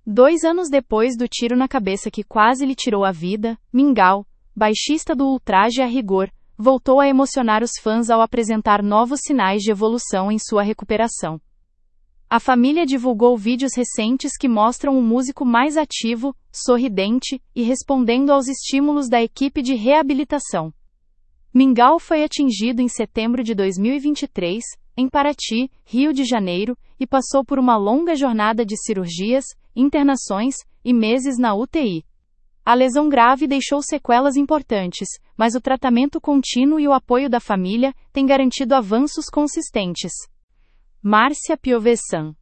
2 anos depois do tiro na cabeça que quase lhe tirou a vida, Mingau, baixista do Ultraje a Rigor, voltou a emocionar os fãs ao apresentar novos sinais de evolução em sua recuperação. A família divulgou vídeos recentes que mostram o músico mais ativo, sorridente e respondendo aos estímulos da equipe de reabilitação. Mingau foi atingido em setembro de 2023, em Paraty, Rio de Janeiro, e passou por uma longa jornada de cirurgias, internações e meses na UTI. A lesão grave deixou sequelas importantes, mas o tratamento contínuo e o apoio da família têm garantido avanços consistentes. Márcia Piovesan